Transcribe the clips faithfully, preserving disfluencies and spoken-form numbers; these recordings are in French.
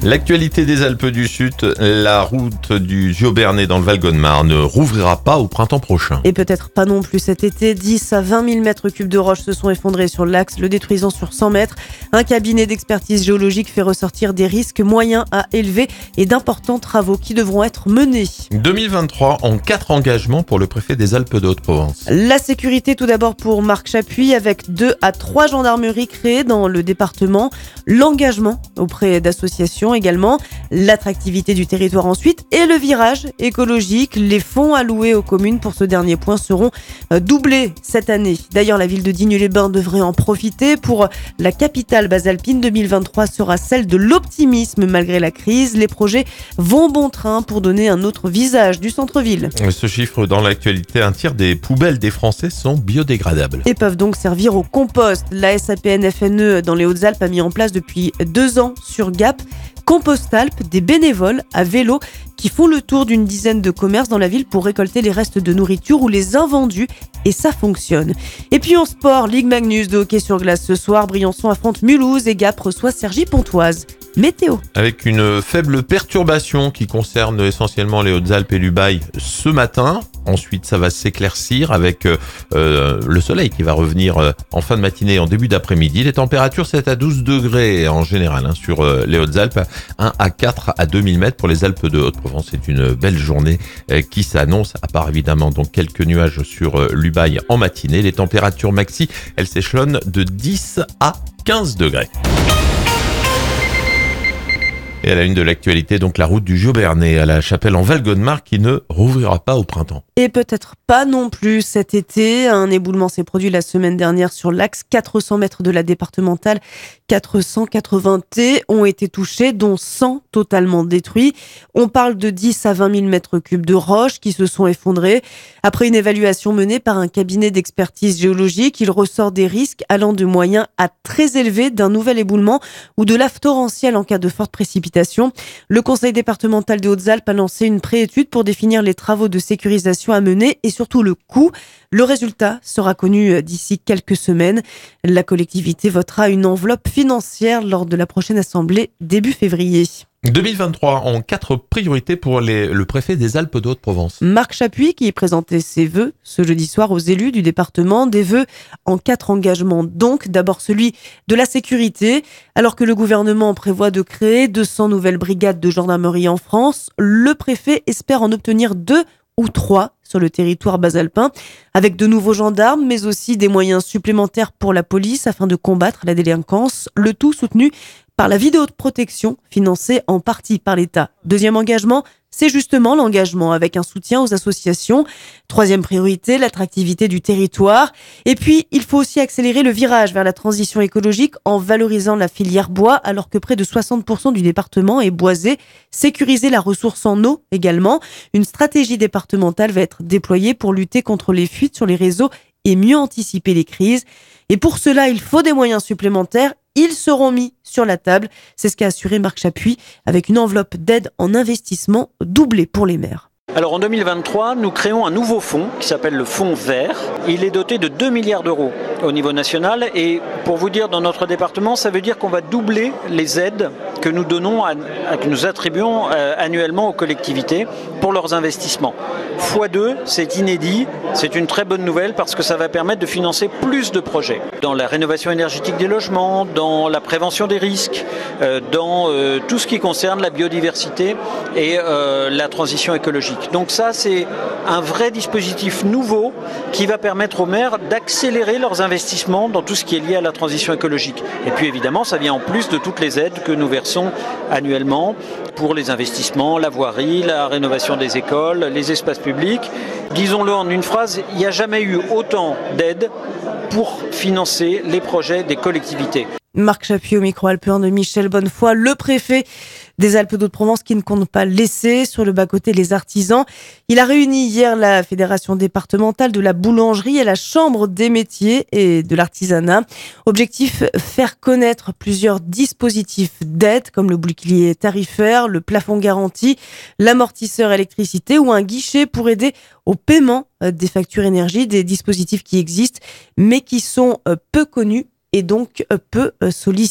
L'actualité des Alpes du Sud, la route du Giobernais dans le Val-de-Marne ne rouvrira pas au printemps prochain. Et peut-être pas non plus cet été. dix à vingt mille mètres cubes de roches se sont effondrés sur l'axe, le détruisant sur cent mètres. Un cabinet d'expertise géologique fait ressortir des risques moyens à élevés et d'importants travaux qui devront être menés. deux mille vingt-trois en quatre engagements pour le préfet des Alpes de Haute-Provence. La sécurité tout d'abord pour Marc Chapuis avec deux à trois gendarmeries créées dans le département. L'engagement auprès d'associations également. L'attractivité du territoire ensuite et le virage écologique. Les fonds alloués aux communes pour ce dernier point seront doublés cette année. D'ailleurs, la ville de Digne-les-Bains devrait en profiter. Pour la capitale basalpine, deux mille vingt-trois sera celle de l'optimisme malgré la crise. Les projets vont bon train pour donner un autre visage du centre-ville. Ce chiffre dans l'actualité, un tiers des poubelles des Français sont biodégradables. Et peuvent donc servir au compost. La S A P N F N E dans les Hautes-Alpes a mis en place depuis deux ans sur Gap Compostalp, des bénévoles à vélo qui font le tour d'une dizaine de commerces dans la ville pour récolter les restes de nourriture ou les invendus. Et ça fonctionne. Et puis en sport, Ligue Magnus de hockey sur glace ce soir. Briançon affronte Mulhouse et Gap reçoit Cergy-Pontoise. Météo. Avec une faible perturbation qui concerne essentiellement les Hautes-Alpes et l'Ubaye ce matin. Ensuite, ça va s'éclaircir avec euh, le soleil qui va revenir euh, en fin de matinée et en début d'après-midi. Les températures sept à douze degrés en général hein, sur euh, les Hautes-Alpes, un à quatre à deux mille mètres pour les Alpes de Haute-Provence. C'est une belle journée euh, qui s'annonce, à part évidemment donc quelques nuages sur euh, l'Ubaye en matinée. Les températures maxi, elles s'échelonnent de dix à quinze degrés. Et à la une de l'actualité, donc la route du Giobernais à la Chapelle en Val-de-Marne qui ne rouvrira pas au printemps. Et peut-être pas non plus cet été. Un éboulement s'est produit la semaine dernière sur l'axe. quatre cents mètres de la départementale, quatre cent quatre-vingts T ont été touchés, dont cent totalement détruits. On parle de dix à vingt mille mètres cubes de roches qui se sont effondrés. Après une évaluation menée par un cabinet d'expertise géologique, il ressort des risques allant de moyens à très élevés d'un nouvel éboulement ou de lave torrentielle en cas de forte précipitation. Le conseil départemental des Hautes-Alpes a lancé une préétude pour définir les travaux de sécurisation à mener et surtout le coût. Le résultat sera connu d'ici quelques semaines. La collectivité votera une enveloppe financière lors de la prochaine assemblée début février. deux mille vingt-trois en quatre priorités pour les, le préfet des Alpes de Haute-Provence. Marc Chapuis qui présentait ses vœux ce jeudi soir aux élus du département. Des vœux en quatre engagements donc. D'abord celui de la sécurité. Alors que le gouvernement prévoit de créer deux cents nouvelles brigades de gendarmerie en France, le préfet espère en obtenir deux ou trois sur le territoire basalpin, avec de nouveaux gendarmes, mais aussi des moyens supplémentaires pour la police afin de combattre la délinquance. Le tout soutenu par la vidéoprotection, financée en partie par l'État. Deuxième engagement, c'est justement l'engagement avec un soutien aux associations. Troisième priorité, l'attractivité du territoire. Et puis, il faut aussi accélérer le virage vers la transition écologique en valorisant la filière bois, alors que près de soixante pour cent du département est boisé. Sécuriser la ressource en eau également. Une stratégie départementale va être déployée pour lutter contre les fuites sur les réseaux et mieux anticiper les crises. Et pour cela, il faut des moyens supplémentaires. Ils seront mis sur la table. C'est ce qu'a assuré Marc Chapuis avec une enveloppe d'aide en investissement doublée pour les maires. Alors en deux mille vingt-trois, nous créons un nouveau fonds qui s'appelle le fonds vert. Il est doté de deux milliards d'euros au niveau national et pour vous dire, dans notre département, ça veut dire qu'on va doubler les aides que nous donnons, à, à, que nous attribuons euh, annuellement aux collectivités pour leurs investissements. fois deux, c'est inédit, c'est une très bonne nouvelle parce que ça va permettre de financer plus de projets dans la rénovation énergétique des logements, dans la prévention des risques, euh, dans euh, tout ce qui concerne la biodiversité et euh, la transition écologique. Donc ça, c'est un vrai dispositif nouveau qui va permettre aux maires d'accélérer leurs investissements dans tout ce qui est lié à la transition écologique. Et puis évidemment, ça vient en plus de toutes les aides que nous versons annuellement pour les investissements, la voirie, la rénovation des écoles, les espaces publics. Disons-le en une phrase, il n'y a jamais eu autant d'aides pour financer les projets des collectivités. Marc Chapuis au micro alpin de Michel Bonnefoy, le préfet des Alpes d'Haute-Provence qui ne compte pas laisser sur le bas-côté les artisans. Il a réuni hier la Fédération départementale de la boulangerie et la Chambre des métiers et de l'artisanat. Objectif, faire connaître plusieurs dispositifs d'aide comme le bouclier tarifaire, le plafond garanti, l'amortisseur électricité ou un guichet pour aider au paiement des factures énergie, des dispositifs qui existent mais qui sont peu connus et donc peu sollicité.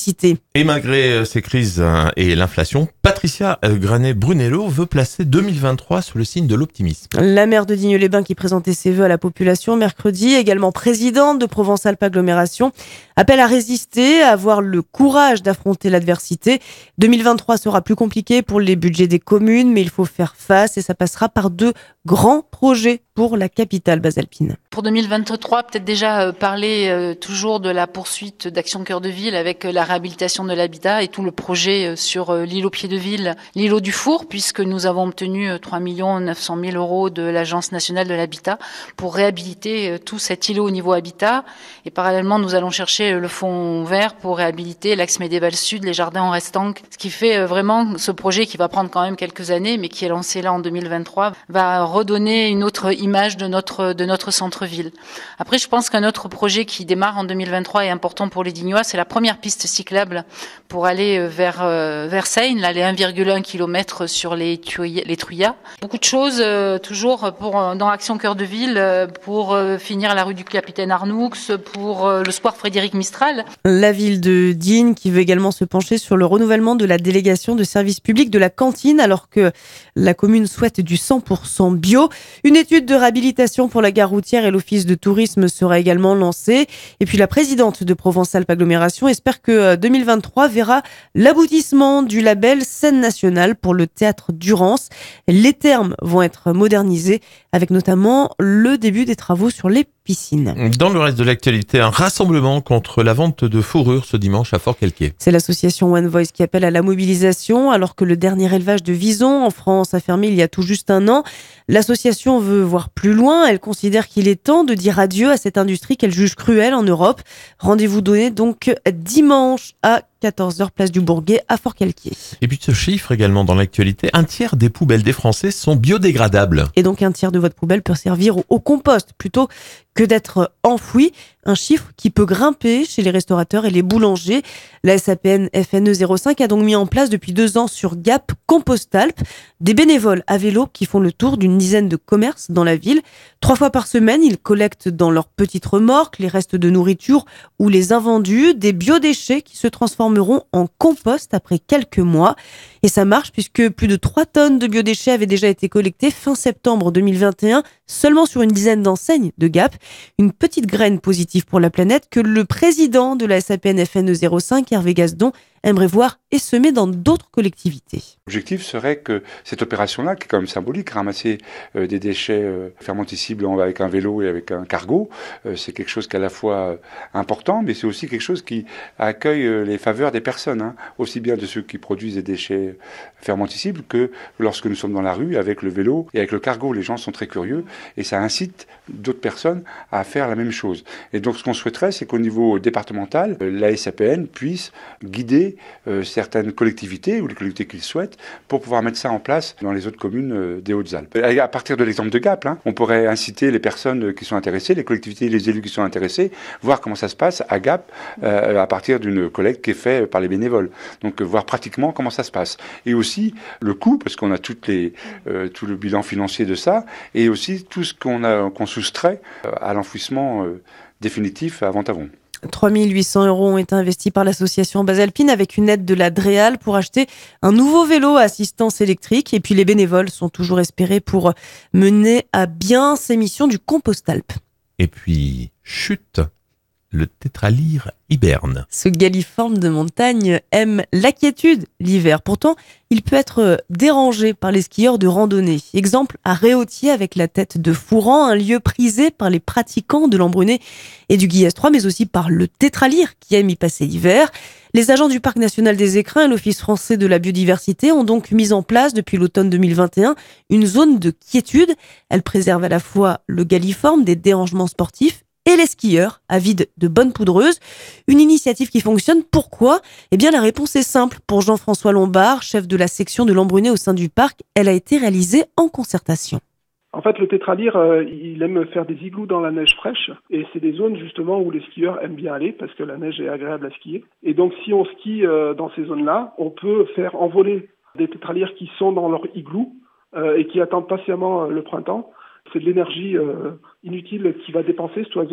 Et malgré ces crises et l'inflation, Patricia Granet-Brunello veut placer deux mille vingt-trois sous le signe de l'optimisme. La maire de Digne-les-Bains qui présentait ses vœux à la population mercredi, également présidente de Provence-Alpes Agglomération, appelle à résister, à avoir le courage d'affronter l'adversité. deux mille vingt-trois sera plus compliqué pour les budgets des communes, mais il faut faire face et ça passera par deux grands projets pour la capitale basalpine. Pour deux mille vingt-trois, peut-être déjà euh, parler euh, toujours de la poursuite d'Action Cœur de Ville avec euh, la réhabilitation de l'habitat et tout le projet euh, sur euh, l'îlot Pied de Ville, l'îlot du Four, puisque nous avons obtenu euh, trois millions neuf cent mille euros de l'Agence nationale de l'habitat pour réhabiliter euh, tout cet îlot au niveau habitat. Et parallèlement, nous allons chercher euh, le fonds vert pour réhabiliter l'axe médiéval sud, les jardins en restanque. Ce qui fait euh, vraiment ce projet qui va prendre quand même quelques années, mais qui est lancé là en deux mille vingt-trois, va redonner une autre image de notre, de notre centre-ville. Après, je pense qu'un autre projet qui démarre en deux mille vingt-trois est important pour les Dignois, c'est la première piste cyclable pour aller vers, euh, vers Seine, là, les un virgule un kilomètres sur les, Thuy- les Truyas. Beaucoup de choses, euh, toujours pour, dans Action Cœur de Ville, euh, pour euh, finir la rue du Capitaine Arnoux, pour euh, le square Frédéric Mistral. La ville de Digne qui veut également se pencher sur le renouvellement de la délégation de services publics de la cantine, alors que la commune souhaite du cent pour cent bio. Une étude de réhabilitation pour la gare routière et l'office de tourisme sera également lancée. Et puis la présidente de Provence-Alpes Agglomération espère que deux mille vingt-trois verra l'aboutissement du label Scène nationale pour le théâtre Durance. Les termes vont être modernisés avec notamment le début des travaux sur les piscines. Dans le reste de l'actualité, un rassemblement contre la vente de fourrure ce dimanche à Fort-Calquier. C'est l'association One Voice qui appelle à la mobilisation alors que le dernier élevage de visons en France a fermé il y a tout juste un an. L'association veut voir plus loin. Elle considère qu'il est temps de dire adieu à cette industrie qu'elle juge cruelle en Europe. Rendez-vous donné donc dimanche à quatorze heures, place du Bourget à Fort-Calquier. Et puis ce chiffre également dans l'actualité, un tiers des poubelles des Français sont biodégradables. Et donc un tiers de votre poubelle peut servir au, au compost plutôt que d'être enfoui. Un chiffre qui peut grimper chez les restaurateurs et les boulangers. La S A P N F N E zéro cinq a donc mis en place depuis deux ans sur Gap Compostalp des bénévoles à vélo qui font le tour d'une dizaine de commerces dans la ville. Trois fois par semaine, ils collectent dans leurs petites remorques les restes de nourriture ou les invendus, des biodéchets qui se transformeront en compost après quelques mois. Et ça marche puisque plus de trois tonnes de biodéchets avaient déjà été collectés fin septembre deux mille vingt et un, seulement sur une dizaine d'enseignes de Gap. Une petite graine positive pour la planète que le président de la S A P N F N E zéro cinq, Hervé Gasdon, aimerait voir essaimer dans d'autres collectivités. L'objectif serait que cette opération-là, qui est quand même symbolique, ramasser euh, des déchets euh, fermentescibles avec un vélo et avec un cargo, euh, c'est quelque chose qui est à la fois euh, important, mais c'est aussi quelque chose qui accueille euh, les faveurs des personnes, hein, aussi bien de ceux qui produisent des déchets fermentescibles que lorsque nous sommes dans la rue avec le vélo et avec le cargo. Les gens sont très curieux et ça incite d'autres personnes à faire la même chose. Et donc ce qu'on souhaiterait, c'est qu'au niveau départemental, euh, la S A P N puisse guider Euh, certaines collectivités ou les collectivités qu'ils souhaitent pour pouvoir mettre ça en place dans les autres communes euh, des Hautes-Alpes. À partir de l'exemple de Gap, hein, on pourrait inciter les personnes qui sont intéressées, les collectivités et les élus qui sont intéressés, voir comment ça se passe à Gap euh, à partir d'une collecte qui est faite par les bénévoles. Donc euh, voir pratiquement comment ça se passe. Et aussi le coût, parce qu'on a toutes les, euh, tout le bilan financier de ça, et aussi tout ce qu'on a qu'on soustrait euh, à l'enfouissement euh, définitif à Ventavon. trois mille huit cents euros ont été investis par l'association Basalpine avec une aide de la Dreal pour acheter un nouveau vélo à assistance électrique. Et puis les bénévoles sont toujours espérés pour mener à bien ces missions du Compostalp. Et puis, chute, le tétralyre hiberne. Ce galliforme de montagne aime la quiétude l'hiver. Pourtant, il peut être dérangé par les skieurs de randonnée. Exemple à Réautier avec la tête de Fouran, un lieu prisé par les pratiquants de l'Embrunet et du Guillaume trois, mais aussi par le tétralyre qui aime y passer l'hiver. Les agents du Parc national des Écrins et l'Office français de la biodiversité ont donc mis en place depuis l'automne deux mille vingt et un une zone de quiétude. Elle préserve à la fois le galliforme des dérangements sportifs et les skieurs, avides de bonnes poudreuses. Une initiative qui fonctionne. Pourquoi ? Eh bien, la réponse est simple. Pour Jean-François Lombard, chef de la section de l'Embrunet au sein du parc, elle a été réalisée en concertation. En fait, le tétralyre, euh, il aime faire des igloos dans la neige fraîche. Et c'est des zones, justement, où les skieurs aiment bien aller parce que la neige est agréable à skier. Et donc, si on skie euh, dans ces zones-là, on peut faire envoler des tétralyres qui sont dans leur igloo euh, et qui attendent patiemment euh, le printemps. C'est de l'énergie euh, inutile qu'il va dépenser, cet oiseau.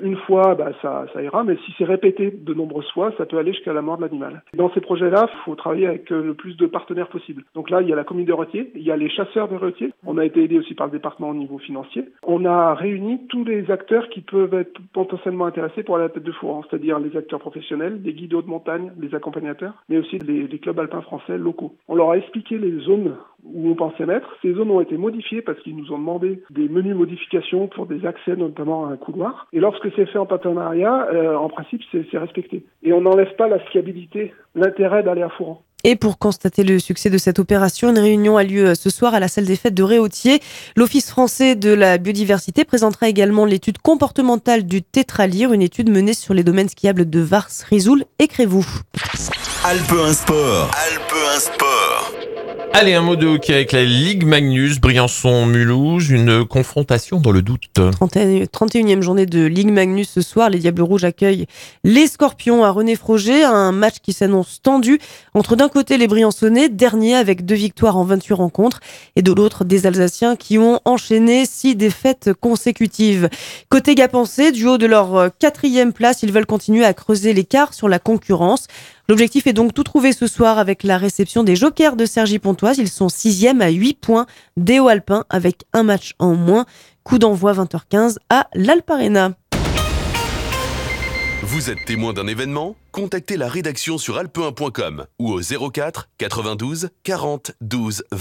Une fois, bah, ça, ça ira, mais si c'est répété de nombreuses fois, ça peut aller jusqu'à la mort de l'animal. Dans ces projets-là, il faut travailler avec le plus de partenaires possible. Donc là, il y a la commune de Retiers, il y a les chasseurs de Retiers. On a été aidé aussi par le département au niveau financier. On a réuni tous les acteurs qui peuvent être potentiellement intéressés pour aller à la tête de fourrant, c'est-à-dire les acteurs professionnels, les guides de montagne, les accompagnateurs, mais aussi les, les clubs alpins français locaux. On leur a expliqué les zones où on pensait mettre. Ces zones ont été modifiées parce qu'ils nous ont demandé des menus modifications pour des accès, notamment à un couloir. Et lorsque c'est fait en partenariat, euh, en principe, c'est, c'est respecté. Et on n'enlève pas la fiabilité, l'intérêt d'aller à fourrant. Et pour constater le succès de cette opération, une réunion a lieu ce soir à la salle des fêtes de Réautier. L'Office français de la biodiversité présentera également l'étude comportementale du tétralyre, une étude menée sur les domaines skiables de Vars, Risoul et Crévoux. Alpe un Sport. Alpe un Sport. Allez, un mot de hockey avec la Ligue Magnus, Briançon-Mulhouse, une confrontation dans le doute. trente et unième journée de Ligue Magnus ce soir. Les Diables Rouges accueillent les Scorpions à René-Froger. Un match qui s'annonce tendu entre d'un côté les Briançonnais, derniers avec deux victoires en vingt-huit rencontres, et de l'autre des Alsaciens qui ont enchaîné six défaites consécutives. Côté Gapençais, du haut de leur quatrième place, ils veulent continuer à creuser l'écart sur la concurrence. L'objectif est donc tout trouver ce soir avec la réception des Jokers de Cergy-Pontoise. Ils sont sixième à huit points des Hauts-Alpins avec un match en moins. Coup d'envoi vingt heures quinze à l'Alp Arena. Vous êtes témoin d'un événement ? Contactez la rédaction sur alpe un point com ou au zéro quatre quatre-vingt-douze quarante douze